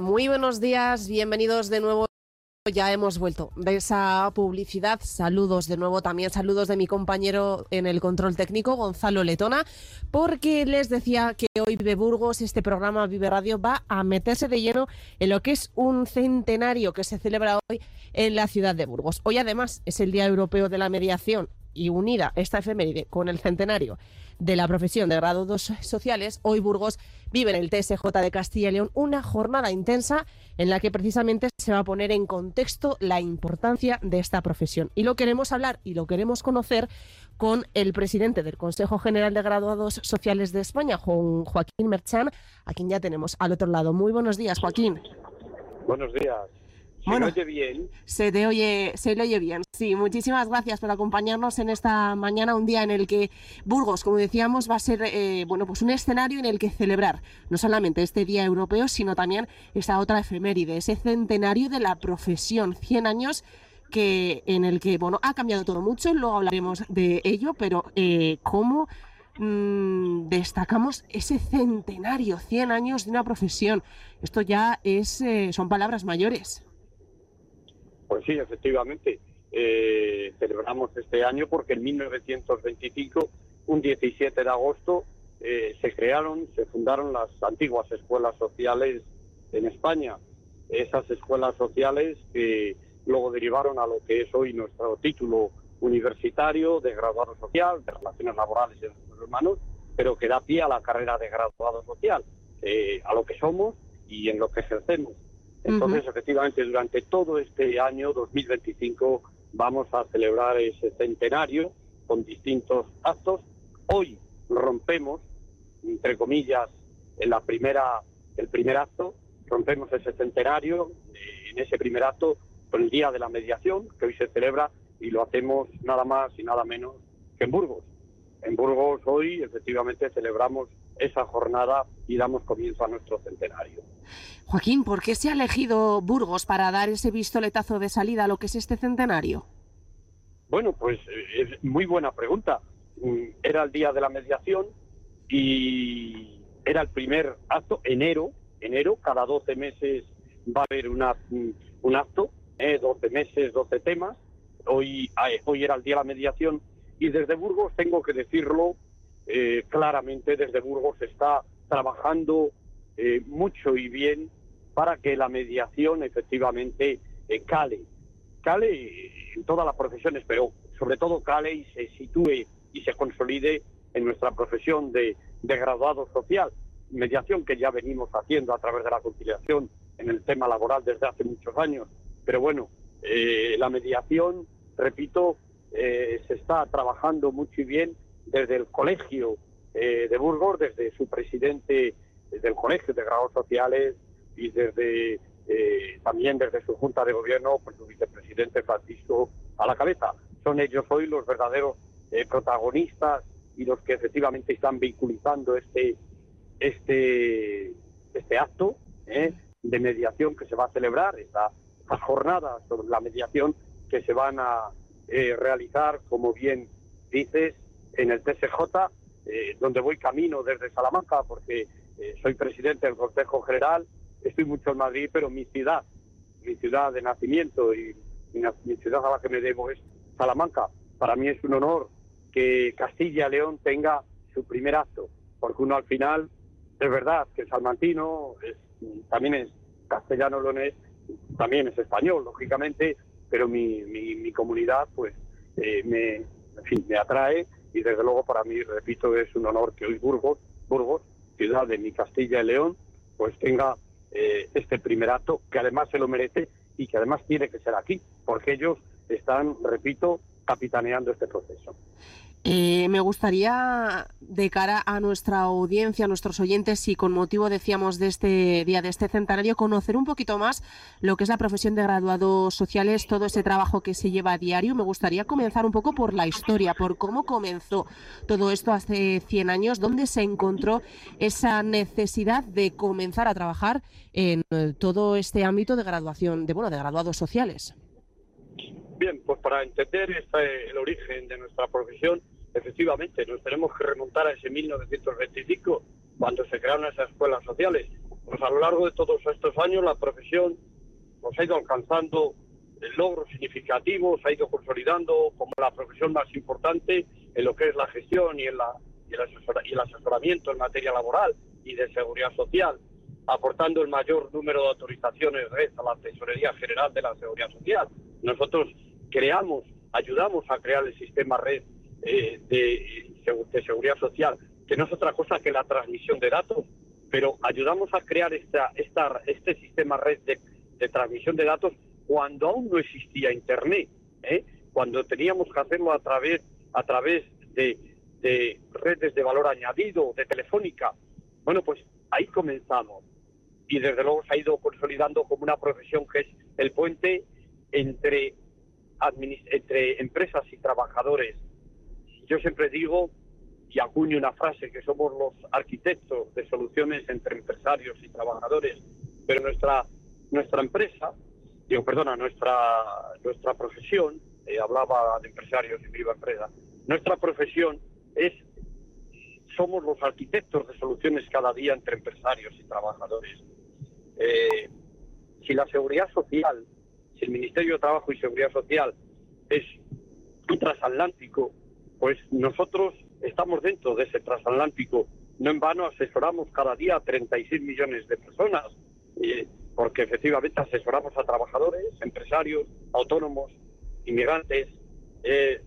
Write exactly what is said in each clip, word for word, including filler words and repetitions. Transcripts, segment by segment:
Muy buenos días, bienvenidos de nuevo. Ya hemos vuelto de esa publicidad. Saludos de nuevo, también saludos de mi compañero en el control técnico, Gonzalo Letona, porque les decía que hoy Vive Burgos, este programa Vive Radio, va a meterse de lleno en lo que es un centenario que se celebra hoy en la ciudad de Burgos. Hoy además es el Día Europeo de la Mediación y unida esta efeméride con el centenario de la profesión de graduados sociales, hoy Burgos vive en el T S J de Castilla y León una jornada intensa en la que precisamente se va a poner en contexto la importancia de esta profesión. Y lo queremos hablar y lo queremos conocer con el presidente del Consejo General de Graduados Sociales de España, Juan Joaquín Merchan, a quien ya tenemos al otro lado. Muy buenos días, Joaquín. Buenos días. ¿Se bueno, me oye bien? Se te oye, se le oye bien. Sí, muchísimas gracias por acompañarnos en esta mañana, un día en el que Burgos, como decíamos, va a ser eh, bueno, pues un escenario en el que celebrar no solamente este Día Europeo, sino también esta otra efeméride, ese centenario de la profesión, cien años que en el que bueno ha cambiado todo mucho, luego hablaremos de ello, pero eh, cómo mmm, destacamos ese centenario, cien años de una profesión. Esto ya es eh, son palabras mayores. Pues sí, efectivamente. Eh, celebramos este año porque en mil novecientos veinticinco, un diecisiete de agosto, eh, se crearon, se fundaron las antiguas escuelas sociales en España. Esas escuelas sociales que luego derivaron a lo que es hoy nuestro título universitario de graduado social, de relaciones laborales y derechos humanos, pero que da pie a la carrera de graduado social, eh, a lo que somos y en lo que ejercemos. Entonces, uh-huh. efectivamente, durante todo este año dos mil veinticinco vamos a celebrar ese centenario con distintos actos. Hoy rompemos, entre comillas, en la primera, el primer acto, rompemos ese centenario, eh, en ese primer acto, con el Día de la Mediación, que hoy se celebra, y lo hacemos nada más y nada menos que en Burgos. En Burgos hoy, efectivamente, celebramos esa jornada y damos comienzo a nuestro centenario. Joaquín, ¿por qué se ha elegido Burgos para dar ese pistoletazo de salida a lo que es este centenario? Bueno, pues es muy buena pregunta. Era el Día de la Mediación y era el primer acto, enero, enero, cada doce meses va a haber una, un acto, eh, doce meses, doce temas. Hoy, hoy era el Día de la Mediación y desde Burgos, tengo que decirlo eh, claramente, desde Burgos se está trabajando eh, mucho y bien para que la mediación efectivamente eh, cale, cale en todas las profesiones, pero sobre todo cale y se sitúe y se consolide en nuestra profesión de, de graduado social. Mediación que ya venimos haciendo a través de la conciliación en el tema laboral desde hace muchos años, pero bueno, eh, la mediación, repito, eh, se está trabajando mucho y bien desde el colegio eh, de Burgos, desde su presidente del colegio de grados sociales y desde eh, también desde su junta de gobierno, pues su vicepresidente Francisco a la cabeza. Son ellos hoy los verdaderos eh, protagonistas y los que efectivamente están vinculizando este este este acto eh, de mediación que se va a celebrar, esta, estas jornadas sobre la mediación que se van a eh, realizar, como bien dices, en el T S J, eh, donde voy camino desde Salamanca, porque eh, soy presidente del Consejo General, estoy mucho en Madrid, pero mi ciudad, mi ciudad de nacimiento y mi, mi ciudad a la que me debo es Salamanca. Para mí es un honor que Castilla y León tenga su primer acto, porque uno al final, es verdad que el salmantino es, también es castellano leonés, también es español, lógicamente, pero mi, mi, mi comunidad pues eh, me, en fin, me atrae y desde luego para mí, repito, es un honor que hoy Burgos, Burgos, ciudad de mi Castilla y León, pues tenga eh, este primer acto, que además se lo merece y que además tiene que ser aquí, porque ellos están, repito, capitaneando este proceso. Eh, me gustaría, de cara a nuestra audiencia, a nuestros oyentes, y con motivo, decíamos, de este día, de este centenario, conocer un poquito más lo que es la profesión de graduados sociales, todo ese trabajo que se lleva a diario. Me gustaría comenzar un poco por la historia, por cómo comenzó todo esto hace cien años, dónde se encontró esa necesidad de comenzar a trabajar en todo este ámbito de graduación, de bueno, de graduados sociales. Bien, pues para entender este, el origen de nuestra profesión, efectivamente, nos tenemos que remontar a ese mil novecientos veinticinco, cuando se crearon esas escuelas sociales. pues a lo largo de todos estos años la profesión pues, ha ido alcanzando logros significativos, ha ido consolidando como la profesión más importante en lo que es la gestión y, en la, y, el, asesor, y el asesoramiento en materia laboral y de seguridad social, aportando el mayor número de autorizaciones red a la Tesorería General de la Seguridad Social. Nosotros creamos, ayudamos a crear el sistema red eh, de, de seguridad social, que no es otra cosa que la transmisión de datos, pero ayudamos a crear esta, esta, este sistema red de, de transmisión de datos cuando aún no existía Internet, ¿eh? Cuando teníamos que hacerlo a través, a través de, de redes de valor añadido, de telefónica. Bueno, pues ahí comenzamos. Y desde luego se ha ido consolidando como una profesión que es el puente entre, entre empresas y trabajadores. Yo siempre digo, y acuño una frase, que somos los arquitectos de soluciones entre empresarios y trabajadores, pero nuestra, nuestra empresa, digo, perdona, nuestra, nuestra profesión, eh, hablaba de empresarios y viva empresa, nuestra profesión es, somos los arquitectos de soluciones cada día entre empresarios y trabajadores. Eh, si la seguridad social, si el Ministerio de Trabajo y Seguridad Social es un transatlántico, pues nosotros estamos dentro de ese transatlántico. No en vano asesoramos cada día a treinta y seis millones de personas, eh, porque efectivamente asesoramos a trabajadores, empresarios, autónomos, inmigrantes. Eh,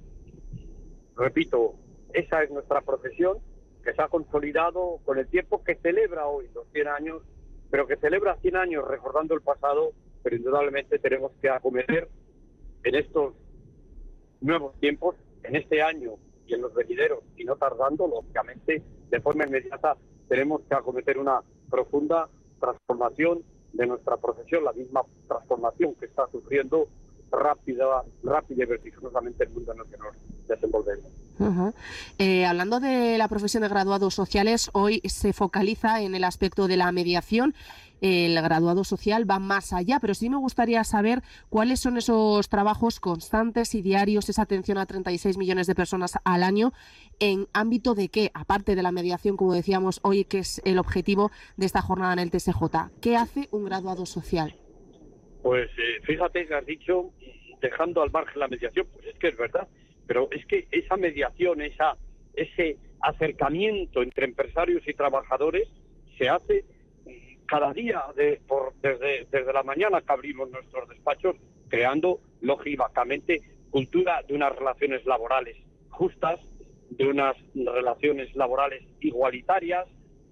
repito, esa es nuestra profesión, que se ha consolidado con el tiempo, que celebra hoy los cien años, pero que celebra cien años recordando el pasado, pero indudablemente tenemos que acometer en estos nuevos tiempos, en este año y en los venideros, y no tardando, lógicamente, de forma inmediata, tenemos que acometer una profunda transformación de nuestra profesión, la misma transformación que está sufriendo rápida, rápida y vertiginosamente el mundo en el que nos desenvolvemos. Uh-huh. Eh, hablando de la profesión de graduados sociales, hoy se focaliza en el aspecto de la mediación. El graduado social va más allá, pero sí me gustaría saber cuáles son esos trabajos constantes y diarios, esa atención a treinta y seis millones de personas al año, en ámbito de qué, aparte de la mediación, como decíamos hoy, que es el objetivo de esta jornada en el T S J. ¿Qué hace un graduado social? Pues eh, fíjate que has dicho, dejando al margen la mediación, pues es que es verdad, pero es que esa mediación, esa, ese acercamiento entre empresarios y trabajadores se hace cada día, de, por, desde, desde la mañana que abrimos nuestros despachos, creando, lógicamente, cultura de unas relaciones laborales justas, de unas relaciones laborales igualitarias,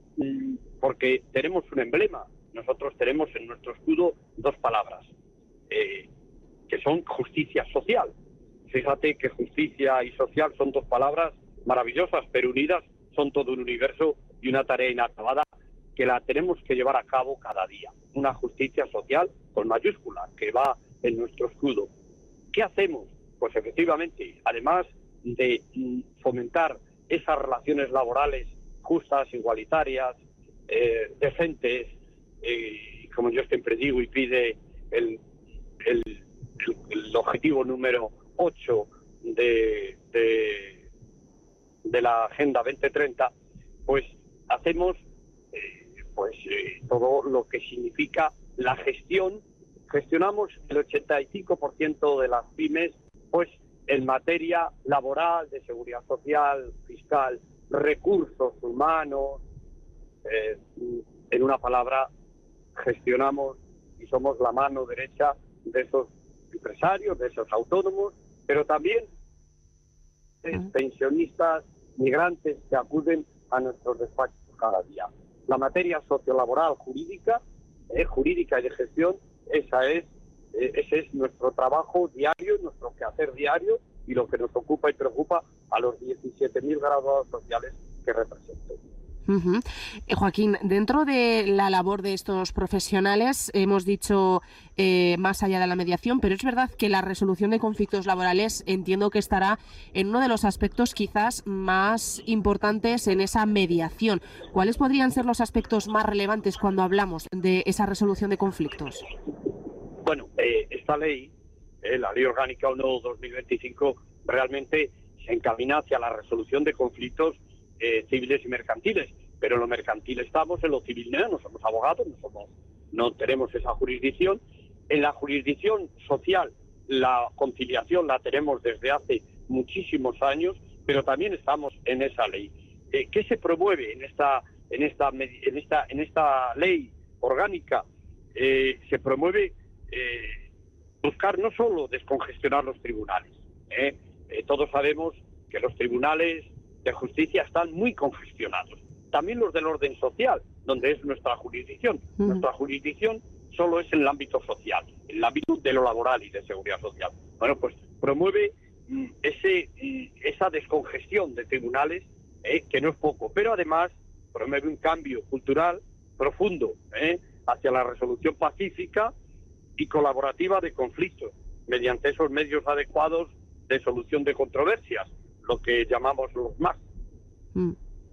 porque tenemos un emblema. Nosotros tenemos en nuestro escudo dos palabras, eh, que son justicia social. Fíjate que justicia y social son dos palabras maravillosas, pero unidas son todo un universo y una tarea inacabada que la tenemos que llevar a cabo cada día. Una justicia social con mayúscula que va en nuestro escudo. ¿Qué hacemos? Pues efectivamente, además de fomentar esas relaciones laborales justas, igualitarias, eh, decentes, eh, como yo siempre digo y pide el, el, el, el objetivo número ocho de, de, de la Agenda veinte treinta, pues hacemos eh, pues eh, todo lo que significa la gestión. Gestionamos el ochenta y cinco por ciento de las pymes pues en materia laboral, de seguridad social, fiscal, recursos humanos, eh, en una palabra, gestionamos y somos la mano derecha de esos empresarios, de esos autónomos, pero también de pensionistas, migrantes que acuden a nuestros despachos cada día. La materia sociolaboral jurídica, eh, jurídica y de gestión, esa es, eh, ese es nuestro trabajo diario, nuestro quehacer diario y lo que nos ocupa y preocupa a los diecisiete mil graduados sociales que represento. Uh-huh. Eh, Joaquín, dentro de la labor de estos profesionales, hemos dicho eh, más allá de la mediación, pero es verdad que la resolución de conflictos laborales entiendo que estará en uno de los aspectos quizás más importantes en esa mediación. ¿Cuáles podrían ser los aspectos más relevantes cuando hablamos de esa resolución de conflictos? Bueno, eh, esta ley, eh, la Ley Orgánica uno barra dos mil veinticinco, realmente se encamina hacia la resolución de conflictos Eh, civiles y mercantiles, pero en lo mercantil estamos, en lo civil no, no somos abogados, no, somos, no tenemos esa jurisdicción. En la jurisdicción social la conciliación la tenemos desde hace muchísimos años, pero también estamos en esa ley. Eh, ¿Qué se promueve en esta, en esta, en esta, en esta ley orgánica? Eh, se promueve eh, buscar no solo descongestionar los tribunales. ¿eh? Eh, todos sabemos que los tribunales de justicia están muy congestionados. También los del orden social, donde es nuestra jurisdicción. Uh-huh. Nuestra jurisdicción solo es en el ámbito social, en el ámbito de lo laboral y de seguridad social. Bueno, pues promueve mm, ese, mm, esa descongestión de tribunales, eh, que no es poco, pero además promueve un cambio cultural profundo eh, hacia la resolución pacífica y colaborativa de conflictos, mediante esos medios adecuados de solución de controversias, lo que llamamos los M A S. Mm.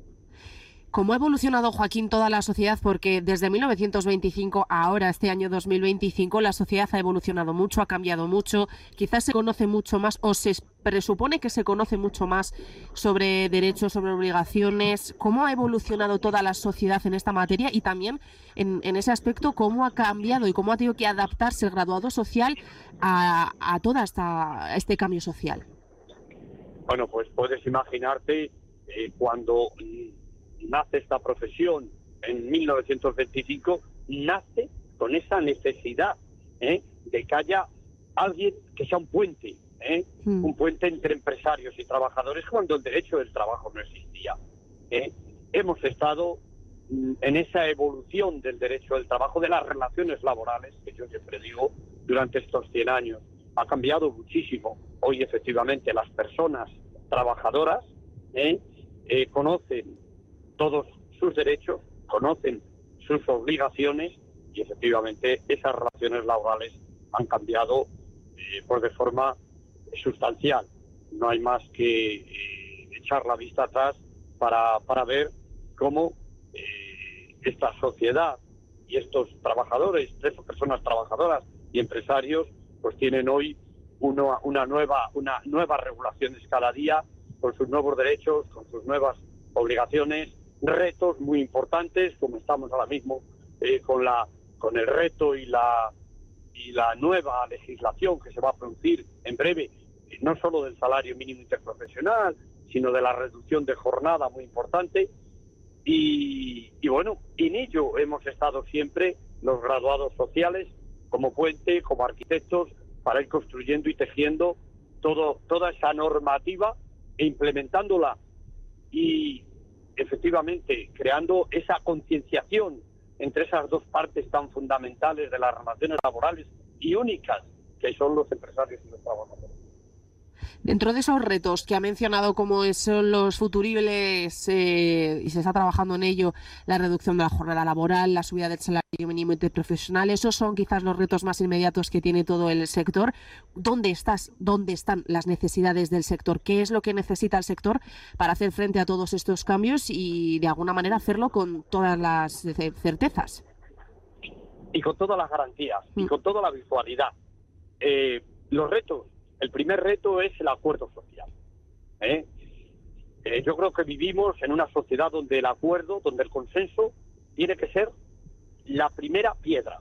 ¿Cómo ha evolucionado, Joaquín, toda la sociedad? Porque desde mil novecientos veinticinco a ahora, este año dos mil veinticinco, la sociedad ha evolucionado mucho, ha cambiado mucho, quizás se conoce mucho más o se presupone que se conoce mucho más sobre derechos, sobre obligaciones. ¿Cómo ha evolucionado toda la sociedad en esta materia? Y también, en, en ese aspecto, ¿cómo ha cambiado y cómo ha tenido que adaptarse el graduado social a, a todo esta, este cambio social? Bueno, pues puedes imaginarte eh, cuando nace esta profesión en mil novecientos veinticinco, nace con esa necesidad ¿eh? de que haya alguien que sea un puente, ¿eh? mm. un puente entre empresarios y trabajadores cuando el derecho del trabajo no existía. ¿eh? Hemos estado mm, en esa evolución del derecho del trabajo, de las relaciones laborales, que yo siempre digo, durante estos cien años. Ha cambiado muchísimo. Hoy, efectivamente, las personas trabajadoras ¿eh? Eh, conocen todos sus derechos, conocen sus obligaciones y efectivamente esas relaciones laborales han cambiado eh, pues de forma sustancial. No hay más que eh, echar la vista atrás para, para ver cómo eh, esta sociedad y estos trabajadores, estas personas trabajadoras y empresarios, pues tienen hoy uno, una nueva, una nuevas regulaciones cada día, con sus nuevos derechos, con sus nuevas obligaciones, retos muy importantes, como estamos ahora mismo eh, con la con el reto y la y la nueva legislación que se va a producir en breve, eh, no solo del salario mínimo interprofesional, sino de la reducción de jornada muy importante. Y, y bueno, en ello hemos estado siempre los graduados sociales como puente, como arquitectos, para ir construyendo y tejiendo todo, toda esa normativa e implementándola y efectivamente creando esa concienciación entre esas dos partes tan fundamentales de las relaciones laborales y únicas que son los empresarios y los trabajadores. Dentro de esos retos que ha mencionado, como son los futuribles, eh, y se está trabajando en ello, la reducción de la jornada laboral, la subida del salario mínimo interprofesional, esos son quizás los retos más inmediatos que tiene todo el sector. ¿Dónde estás? ¿Dónde están las necesidades del sector? ¿Qué es lo que necesita el sector para hacer frente a todos estos cambios y de alguna manera hacerlo con todas las certezas? Y con todas las garantías, mm. y con toda la virtualidad. Eh, los retos. El primer reto es el acuerdo social. ¿eh? Eh, yo creo que vivimos en una sociedad donde el acuerdo, donde el consenso tiene que ser la primera piedra.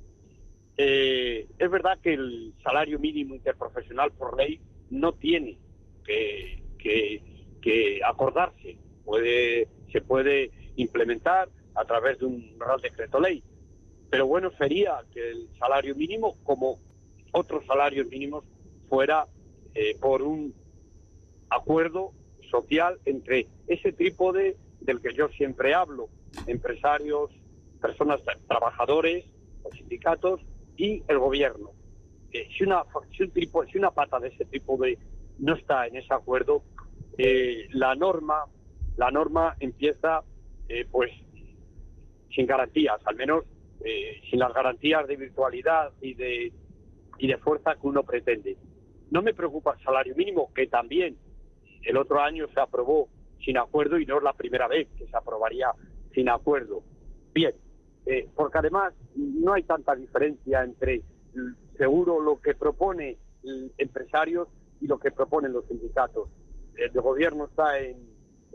Eh, es verdad que el salario mínimo interprofesional por ley no tiene que, que, que acordarse. Puede, se puede implementar a través de un Real Decreto Ley. Pero bueno sería que el salario mínimo, como otros salarios mínimos, fuera eh, por un acuerdo social entre ese trípode del que yo siempre hablo, empresarios, personas, trabajadores, los sindicatos y el gobierno. Eh, si, una, si, un trípode, si una pata de ese trípode no está en ese acuerdo, eh, la norma la norma empieza eh, pues sin garantías, al menos eh, sin las garantías de virtualidad y de, y de fuerza que uno pretende. No me preocupa el salario mínimo, que también el otro año se aprobó sin acuerdo y no es la primera vez que se aprobaría sin acuerdo. Bien, eh, porque además no hay tanta diferencia entre seguro lo que propone empresarios y lo que proponen los sindicatos. El gobierno está en,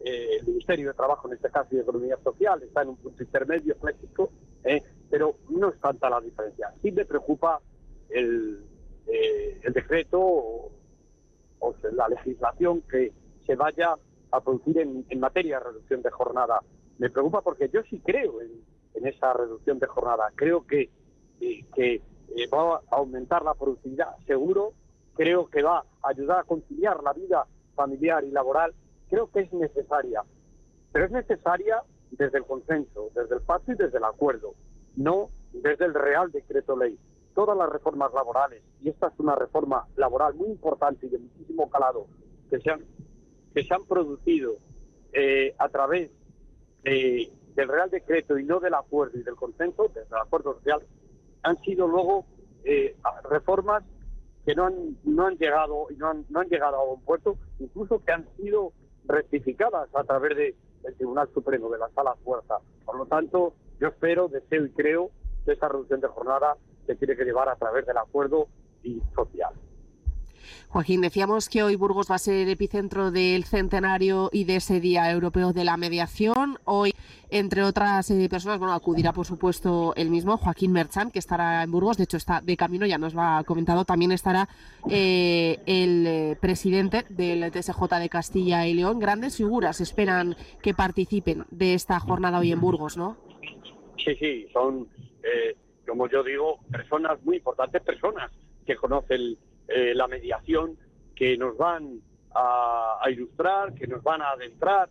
eh, el Ministerio de Trabajo, en este caso, y de Economía Social, está en un punto intermedio, clásico, eh, pero no es tanta la diferencia. Sí me preocupa el, eh, el decreto o, o la legislación que se vaya a producir en, en materia de reducción de jornada. Me preocupa porque yo sí creo en, en esa reducción de jornada. Creo que, eh, que eh, va a aumentar la productividad, seguro. Creo que va a ayudar a conciliar la vida familiar y laboral. Creo que es necesaria. Pero es necesaria desde el consenso, desde el pacto y desde el acuerdo, no desde el Real Decreto Ley. Todas las reformas laborales, y esta es una reforma laboral muy importante y de muchísimo calado, que se han, que se han producido eh, a través de, del Real Decreto y no del acuerdo y del consenso, desde el acuerdo social, han sido luego eh, reformas que no han, no han llegado y no han, no han llegado a buen puerto, incluso que han sido rectificadas a través de, del Tribunal Supremo, de la Sala Fuerza. Por lo tanto, yo espero, deseo y creo que esa reducción de jornada se tiene que llevar a través del acuerdo y social. Joaquín, decíamos que hoy Burgos va a ser epicentro del centenario y de ese Día Europeo de la Mediación. Hoy, entre otras eh, personas, bueno, acudirá por supuesto el mismo Joaquín Merchan, que estará en Burgos, de hecho está de camino, ya nos lo ha comentado. También estará eh, el eh, presidente del T S J de Castilla y León. Grandes figuras esperan que participen de esta jornada hoy en Burgos, ¿no? Sí, sí, son, eh, como yo digo, personas muy importantes, personas que conocen Eh, la mediación, que nos van a, a ilustrar, que nos van a adentrar,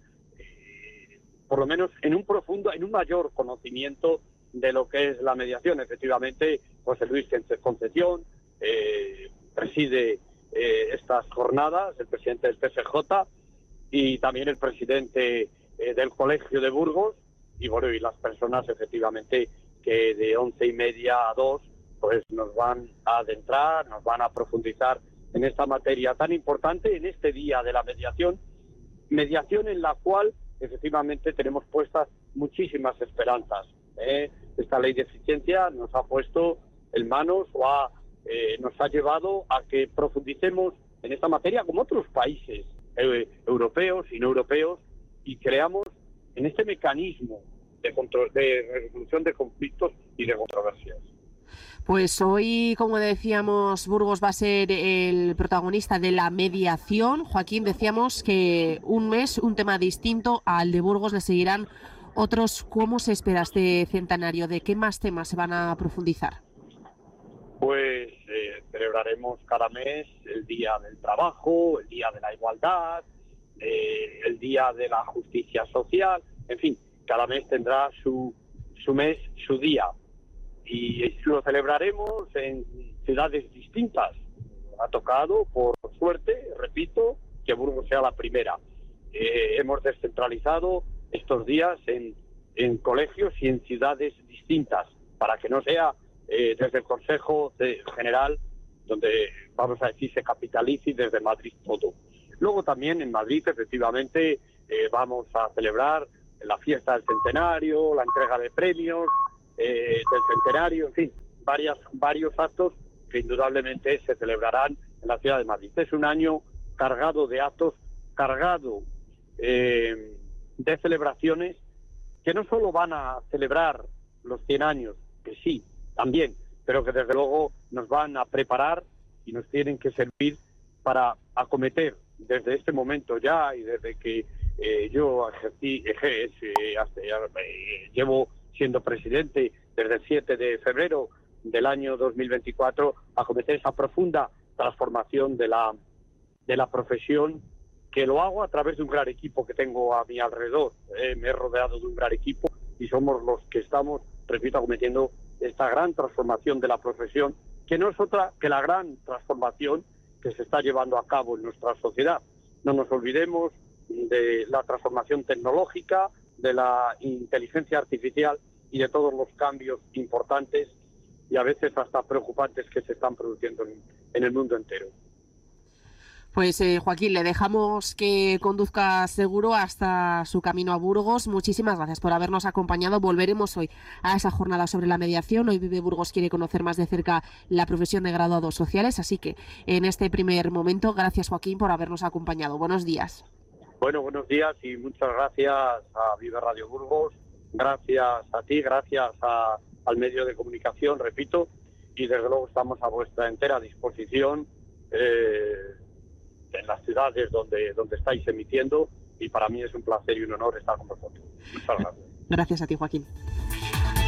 eh, por lo menos en un profundo, en un mayor conocimiento de lo que es la mediación. Efectivamente, José Luis Concepción eh, preside eh, estas jornadas, el presidente del T S J y también el presidente eh, del Colegio de Burgos, y bueno, y las personas efectivamente que de once y media a dos pues nos van a adentrar, nos van a profundizar en esta materia tan importante, en este día de la mediación, mediación en la cual efectivamente tenemos puestas muchísimas esperanzas. ¿eh? Esta ley de eficiencia nos ha puesto en manos o ha, eh, nos ha llevado a que profundicemos en esta materia como otros países eh, europeos y no europeos, y creamos en este mecanismo de, control, de resolución de conflictos y de controversias. Pues hoy, como decíamos, Burgos va a ser el protagonista de la mediación. Joaquín, decíamos que un mes, un tema distinto al de Burgos, le seguirán otros. ¿Cómo se espera este centenario? ¿De qué más temas se van a profundizar? Pues eh, celebraremos cada mes el Día del Trabajo, el Día de la Igualdad, eh, el Día de la Justicia Social, en fin, cada mes tendrá su, su mes, su día. Y lo celebraremos en ciudades distintas. Ha tocado, por suerte, repito, que Burgos sea la primera. Eh, hemos descentralizado estos días en, en colegios y en ciudades distintas, para que no sea eh, desde el Consejo General, donde, vamos a decir, se capitalice, y desde Madrid todo. Luego también en Madrid, efectivamente, eh, vamos a celebrar la fiesta del centenario, la entrega de premios, Eh, del centenario, en fin, varias, varios actos que indudablemente se celebrarán en la ciudad de Madrid. Es un año cargado de actos, cargado eh, de celebraciones que no solo van a celebrar los cien años, que sí, también, pero que desde luego nos van a preparar y nos tienen que servir para acometer desde este momento ya, y desde que eh, yo ejercí, ejercí hasta, eh, llevo siendo presidente desde el siete de febrero del año dos mil veinticuatro, acometer esa profunda transformación de la, de la profesión, que lo hago a través de un gran equipo que tengo a mi alrededor. Eh, me he rodeado de un gran equipo y somos los que estamos, repito, acometiendo esta gran transformación de la profesión, que no es otra que la gran transformación que se está llevando a cabo en nuestra sociedad. No nos olvidemos de la transformación tecnológica, de la inteligencia artificial y de todos los cambios importantes y a veces hasta preocupantes que se están produciendo en, en el mundo entero. Pues eh, Joaquín, le dejamos que conduzca seguro hasta su camino a Burgos. Muchísimas gracias por habernos acompañado. Volveremos hoy a esa jornada sobre la mediación. Hoy Vive Burgos quiere conocer más de cerca la profesión de graduados sociales, así que en este primer momento, gracias Joaquín por habernos acompañado. Buenos días. Bueno, buenos días y muchas gracias a Vive Radio Burgos, gracias a ti, gracias a, al medio de comunicación, repito, y desde luego estamos a vuestra entera disposición eh, en las ciudades donde, donde estáis emitiendo, y para mí es un placer y un honor estar con vosotros. Muchas gracias. Gracias a ti, Joaquín.